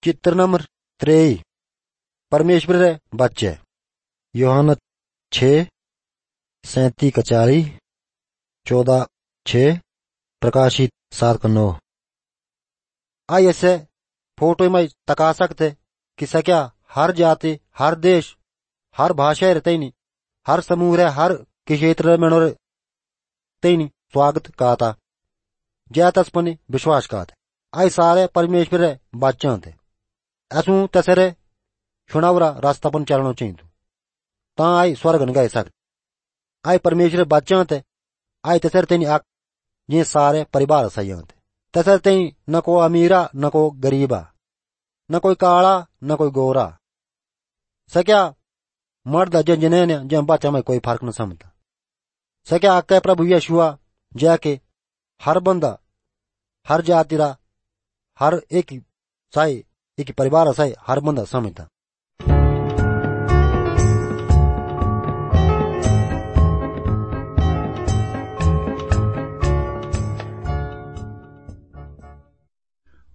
चित्र नंबर 3 परमेश्वर रे बच्चे यूहन्ना 6:37-40 14:6 प्रकाशित 7:9। आई ऐसे फोटो में तका सकते कि सक्या हर जाति हर देश हर भाषा रहते नहीं हर समूह रे हर क्षेत्र में तेनी स्वागत कहता जय तस्पने विश्वास कहते आई सारे परमेश्वर रे बच्चे थे ऐसू तसरे छुनावरा रास्ता पन चलना चाहिए ता आई स्वर्ग न गए सकते आई परमेश्वर बच्चे थे आई तसर तेनी आक ये सारे परिवार सही थे तसर तेनी न को अमीरा न को गरीबा न कोई काला न कोई गोरा सक्या मर्द जने ने जम बच्चा में कोई फर्क न समझता सक्या आके प्रभु यीशुआ जाके हर बंदा हर जाति रा हर एक साई एक परिवार साई हर बंदा समझता